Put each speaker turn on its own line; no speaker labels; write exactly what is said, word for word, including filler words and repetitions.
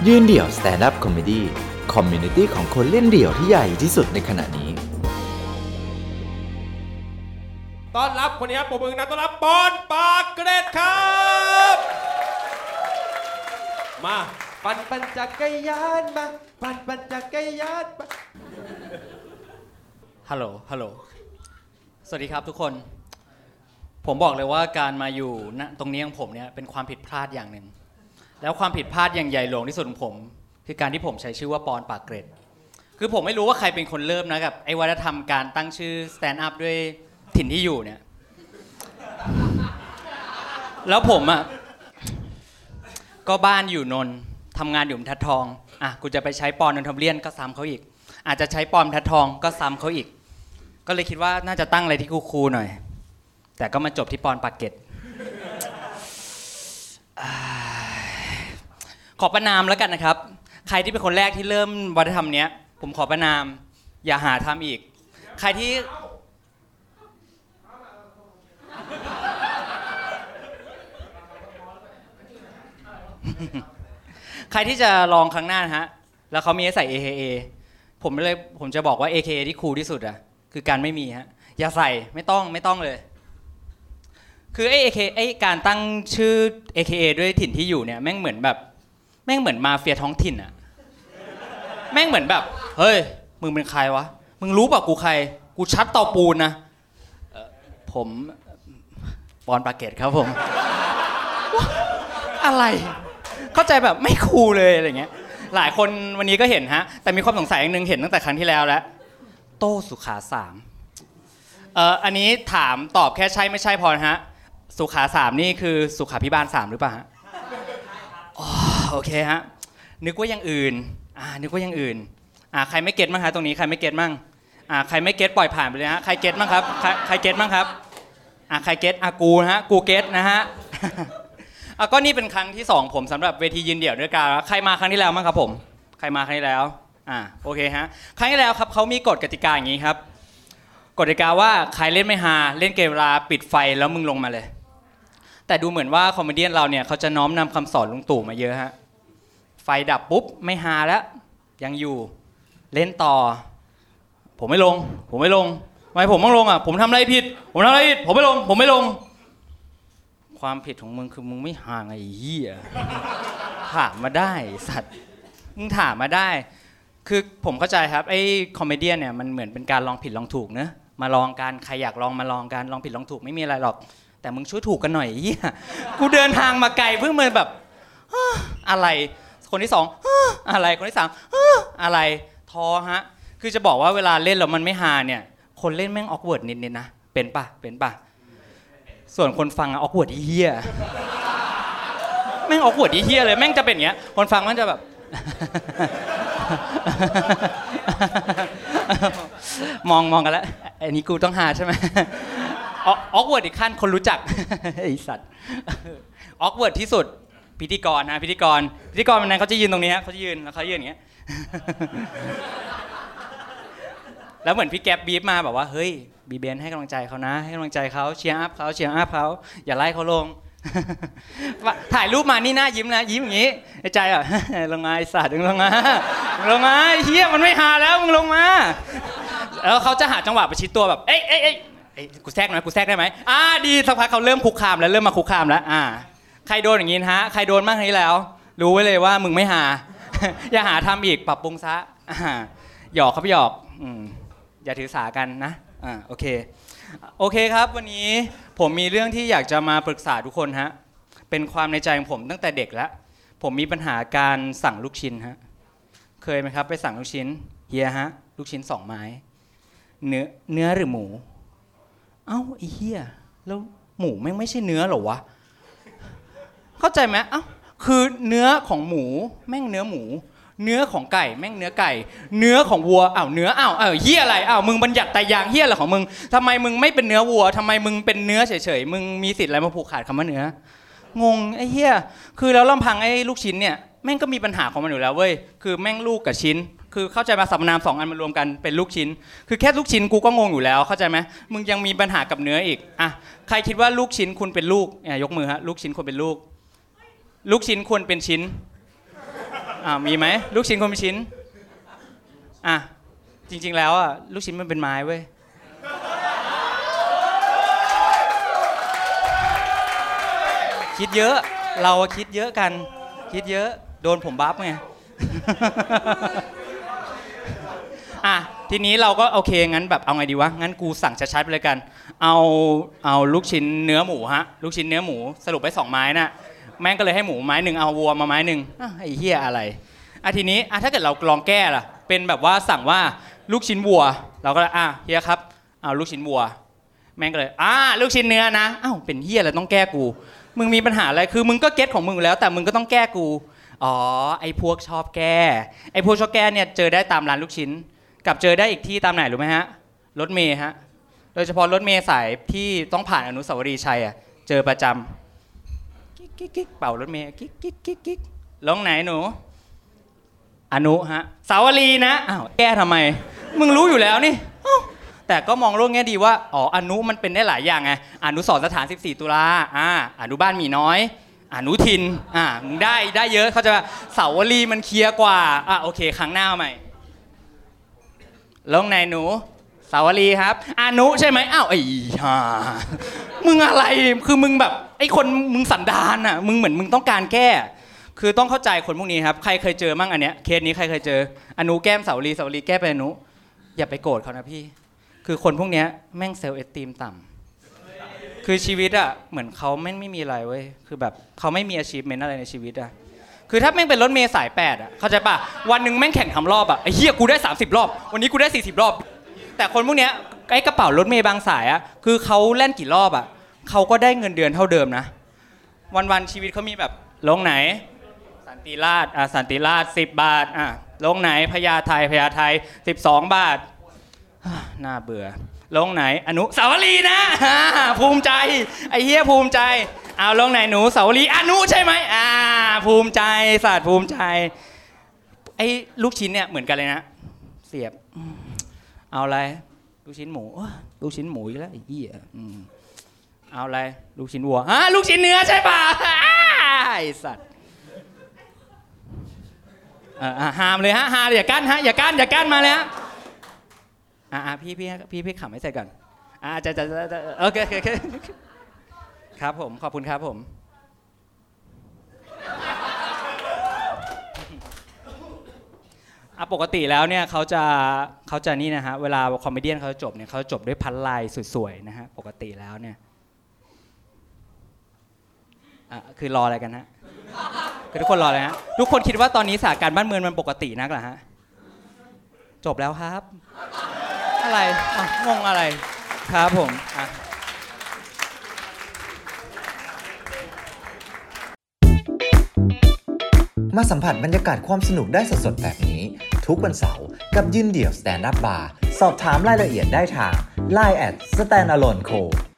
ยืนเดี่ยว Stand Up Comedy คอมมูนิตี้ของคนเล่นเดี่ยวที่ใหญ่ที่สุดในขณะนี้
ต้อนรับคนนี้ครับปรบมือนะต้อนรับปอนปากเกร็ดครับมาปั่นปั่นจักรยานมาปั่นปั่นจักรยานมา
ฮัลโหลฮัลโหลสวัสดีครับทุกคนผมบอกเลยว่าการมาอยู่ณตรงนี้ของผมเนี่ยเป็นความผิดพลาดอย่างหนึ่งแล้วความผิดพลาดอย่างใหญ่หลวงที่สุดของผมคือการที่ผมใช้ชื่อว่าปอนปากเกร็ดคือผมไม่รู้ว่าใครเป็นคนเริ่มนะกับไอ้วัฒนธรรมการตั้งชื่อสแตนด์อัพด้วยถิ่นที่อยู่เนี่ยแล้วผมอ่ะก็บ้านอยู่นนท์ทำงานอยู่บรรทัดทองอ่ะกูจะไปใช้ปอนนนทบุรีก็ซ้ำเขาอีกอาจจะใช้ปอนบรรทัดทองก็ซ้ำเขาอีกก็เลยคิดว่าน่าจะตั้งอะไรที่คูลๆหน่อยแต่ก็มาจบที่ปอนปากเกร็ดขอประนามแล้วกันนะครับใครที่เป็นคนแรกที่เริ่มวัฒนธรรมเนี้ยผมขอประนามอย่าหาทำอีกใครที่ใครที่จะลองครั้งหน้านะฮะแล้วเขามีให้ใส่ เอ เค เอ ผมเลยผมจะบอกว่า เอ เค เอ ที่คูลที่สุดอะคือการไม่มีฮะอย่าใส่ไม่ต้องไม่ต้องเลยคือไอ้ เอ เค ไอ้การตั้งชื่อ เอ เค เอ ด้วยถิ่นที่อยู่เนี่ยแม่งเหมือนแบบแม่งเหมือนมาเฟียท้องถิ่นอะแม่งเหมือนแบบเฮ้ยมึงเป็นใครวะมึงรู้ป่ะกูใครกูชัดเตาปูนนะผมปอนปากเกร็ดครับผมอะไรเข้าใจแบบไม่คูลเลยอะไรเงี้ยหลายคนวันนี้ก็เห็นฮะแต่มีความสงสัยอย่างนึงเห็นตั้งแต่ครั้งที่แล้วแล้วโต้สุขาสามเอ่ออันนี้ถามตอบแค่ใช่ไม่ใช่พอนะฮะสุขาสามนี่คือสุขาภิบาลสามหรือเปล่าฮะอ๋อโอเคฮะนึกว่าอย่างอื่นอ่านึกว่าอย่างอื่นอ่าใครไม่เก็ตมั้งฮะตรงนี้ใครไม่เก็ตมั่งอ่าใครไม่เก็ตปล่อยผ่านไปเลยฮะใครเก็ตมั่งครับใครใครเก็ตมั่งครับอ่าใครเก็ตอ่ะกูนะฮะกูเก็ตนะฮะอ่ะก็นี่เป็นครั้งที่สองผมสำหรับเวทียืนเดี่ยวด้วยกันใครมาครั้งที่แล้วมั้งครับผมใครมาครั้งที่แล้วอ่าโอเคฮะครั้งที่แล้วครับเขามีกฎกติกาอย่างนี้ครับกฎกติกาว่าใครเล่นไม่ฮาเล่นเกมเวลาปิดไฟแล้วมึงลงมาเลยแต่ดูเหมือนว่าคอมเมเดี้เราเนี่ยเขาจะน้อมนำคำสอนลุงตู่มาเยอะฮะไฟดับปุ๊บไม่ฮาแล้วยังอยู่เล่นต่อผมไม่ลงผมไม่ลงทำไมผมต้องลงอ่ะผมทำอะไรผิดผมทำอะไรผิดผมไม่ลงผมไม่ลงความผิดของมึงคือมึงไม่ห่างไอ้เหี้ยถามมาได้สัตว์มึงถามมาได้คือผมเข้าใจครับไอ้คอมเมเดี้เนี่ยมันเหมือนเป็นการลองผิดลองถูกเนอะมาลองกันใครอยากลองมาลองกันลองผิดลองถูกไม่มีอะไรหรอกแต่มึงช่วยถูกกันหน่อยเหี้ยกูเดินทางมาไกลเพิ่งมาแบบอะไรคนที่สองอะไรคนที่สามอะไรท้อฮะคือจะบอกว่าเวลาเล่นแล้วมันไม่ฮาเนี่ยคนเล่นแม่งออกเวิร์ดนิดๆนะเป็นป่ะเป็นป่ะส่วนคนฟังอะออกเวิร์ดเหี้ยแม่งออกเวิร์ดเหี้ยเลยแม่งจะเป็นอย่างเงี้ยคนฟังมันจะแบบมองมองกันแล้วไอ้นี่กูต้องหาใช่ไหมออกเวิร์ดอีกขั้นคนรู้จักไอ้สัตว์ออกเวิร์ดที่สุดพิธีกรนะพิธีกรพิธีกรวันนั้นเขาจะยืนตรงนี้ฮะเขาจะยืนแล้วเขายืนอย่างเงี้ยแล้วเหมือนพี่แก๊ปบีบมาแบบว่าเฮ้ยบีเบนให้กำลังใจเขานะให้กำลังใจเขาเชียร์อัพเขาเชียร์อัพเขาอย่าไล่เขาลงถ่ายรูปมานี่หน้ายิ้มนะยิ้มอย่างงี้ในใจอ่ะลงมาไอ้สัตว์ลงมาลงมาเฮียมันไม่ฮาแล้วมึงลงมาแล้วเขาจะหาจังหวะประชิดตัวแบบเอ้ยเอ้ยเอ้ยกูแทรกหน่อยกูแทรกได้ไหมอ่าดีสักพักเขาเริ่มคุกคามแล้วเริ่มมาคุกคามแล้วอ่าใครโดนอย่างงี้ฮะใครโดนบ้างนี้แล้วรู้ไว้เลยว่ามึงไม่ฮาอย่าหาทำอีกปรับปรุงซะหยอกครับหยอกอย่าถือสากันนะอ่าโอเคโอเคครับวันนี้ผมมีเรื่องที่อยากจะมาปรึกษาทุกคนฮะเป็นความในใจของผมตั้งแต่เด็กแล้วผมมีปัญหาการสั่งลูกชิ้นฮะเคยไหมครับไปสั่งลูกชิ้นเฮียฮะลูกชิ้นสองไม้เนื้อเนื้อหรือหมูเอ้าไอ้เฮียแล้วหมูแม่งไม่ใช่เนื้อหรอวะเข้าใจไหมเอ้าคือเนื้อของหมูแม่งเนื้อหมูเนื้อของไก่แม่งเนื้อไก่เนื้อของวัวอ้าวเนื้ออ้าวอ้าวเหี้ยอะไรอ้าวมึงบัญญัติแต่อย่างเหี้ยอะไรของมึงทำไมมึงไม่เป็นเนื้อวัวทำไมมึงเป็นเนื้อเฉยๆมึงมีสิทธิ์อะไรมาผูกขาดคำว่าเนื้องงไอ้เหี้ยคือแล้วลำพังไอ้ลูกชิ้นเนี่ยแม่งก็มีปัญหาของมันอยู่แล้วเว้ยคือแม่งลูกกับชิ้นคือเข้าใจมาสรรพนามสองอันมารวมกันเป็นลูกชิ้นคือแค่ลูกชิ้นกูก็งงอยู่แล้วเข้าใจไหมมึงยังมีปัญหากับเนื้ออีกอ่ะใครคิดว่าลูกชิ้นคุณเป็นลูกเนี่ยยกมือฮะลูกชิ้นควรเป็นลูกลูกชิ้นควรเป็นชิ้นอ่ามีไหมลูกชิ้นคนเป็นชิ้นอ่ะจริงๆแล้วอ่ะลูกชิ้นมันเป็นไม้เว้ยคิดเยอะเราคิดเยอะกันคิดเยอะโดนผมบัฟไง อ่ะทีนี้เราก็โอเคงั้นแบบเอาไงดีวะงั้นกูสั่งชัดๆไปเลยกันเอาเอาลูกชิ้นเนื้อหมูฮะลูกชิ้นเนื้อหมูสรุปไปสองไม้น่ะแม่งก็เลยให้หมูไม้หนึ่งเอาวัวมาไม้หนึ่งอ่ะไอ้เหี้ยอะไรอ่ะทีนี้อ่ะถ้าเกิดเราลองแก้ล่ะเป็นแบบว่าสั่งว่าลูกชิ้นวัวเราก็เลยอ่ะเฮียครับเอาลูกชิ้นวัวแม่งก็เลยอ่ะลูกชิ้นเนื้อนะอ้าวเป็นเหี้ยอะไรต้องแก้กูมึงมีปัญหาอะไรคือมึงก็เก็ตของมึงแล้วแต่มึงก็ต้องแก้กูอ๋อไอ้พวกชอบแก้ไอ้พวกชอบแก้เนี่ยเจอได้ตามร้านลูกชิ้นกับเจอได้อีกที่ตามไหนรู้ไหมฮะรถเมย์ฮะโดยเฉพาะรถเมย์สายที่ต้องผ่านอนุสาวรีย์ชัยอ่ะเจอประจำกิ๊กกิ๊กกิ๊กเป่ารถเมย์กิ๊กกิ๊กกิ๊กกิ๊กลงไหนหนูอนุฮะสาวรีนะอ้าวแก้ทำไมมึงรู้อยู่แล้วนี่แต่ก็มองโลกแง่ดีว่าอ๋ออนุมันเป็นได้หลายอย่างไงอนุสรณ์สถานสิบสี่ตุลาอ่าอนุบ้านหมีน้อยอนุทินอ่ามึงได้ได้เยอะเขาจะสาวรีมันเคลียร์กว่าอ่ะโอเคครั้งหน้าใหม่ลงไหนหนูสาวรีครับอนุใช่ไหมอ้าวไอ้ห่ามึงอะไรคือมึงแบบไอ้คนมึงสันดานอ่ะมึงเหมือนมึงต้องการแก้คือต้องเข้าใจคนพวกนี้ครับใครเคยเจอมั่งอันเนี้ยเคสนี้ใครเคยเจออนุแก้มสาวรีสาวรีแก้ไปอนุอย่าไปโกรธเขานะพี่คือคนพวกนี้แม่งเซลล์เอสตีมต่ำคือชีวิตอ่ะเหมือนเขาแม่งไม่มีอะไรเว้ยคือแบบเขาไม่มี achievement อะไรในชีวิตอ่ะคือถ้าแม่งเป็นรถเมล์สายแปดอ่ะเข้าใจป่ะวันหนึ่งแม่งแข่งทำรอบอ่ะไอ้เหี้ยกูได้สามสิบรอบวันนี้กูได้สี่สิบรอบแต่คนพวกเนี้ยไอ้กระเป๋ารถเมล์บางสายอ่ะคือเขาเล่นกี่รอบอ่ะเขาก็ได้เงินเดือนเท่าเดิมนะวันๆชีวิตเขามีแบบลงไหนสันติราษฎร์อ่ะสันติราษฎร์สิบบาทอ่ะลงไหนพญาไทพญาไทสิบสองบาทน่าเบื่อลงไหนอนุสาวรีย์นะภูมิใจไอ้เหี้ยภูมิใจเอาลงไหนหนูสาวรีย์อนุใช่ไหมอ่าภูมิใจศาสตร์ภูมิใจไอ้ลูกชิ้นเนี่ยเหมือนกันเลยนะเสียบเอาอะไรลูกชิ้นหมูลูกชิ้นหมูอีกแล้วไอ้เหี้ยเอาอะไรลูกชิ้นวัวฮะลูกชิ้นเนื้อใช่ป่ะไอ้สัตว์ห้ามเลยฮะห้ามอย่ากั้นฮะอย่ากั้นอย่ากั้นมาเลยฮะอ่าพี่พี่พี่พี่ขำให้เสร็จก่อนอ่าจะจะจะโอเคโอเคครับผมขอบคุณครับผมอ่ะปกติแล้วเนี่ยเขาจะเขาจะนี่นะฮะเวลาคอมเมเดี้เขาจบเนี่ยเขาจบด้วยพันลายสวยๆนะฮะปกติแล้วเนี่ยอ่ะคือรออะไรกันฮะคือทุกคนรออะไรฮะทุกคนคิดว่าตอนนี้สถานการณ์บ้านเมืองมันปกตินักเหรอฮะจบแล้วครับอะไรอ่ะงงอะไรครับผมอ่ะ
มาสัมผัสบรรยากาศความสนุกได้สดๆแบบนี้ทุกวันเสาร์กับยืนเดี่ยว Stand Up Bar สอบถามรายละเอียดได้ทาง ไลน์ แอท สแตนด์อะโลนโค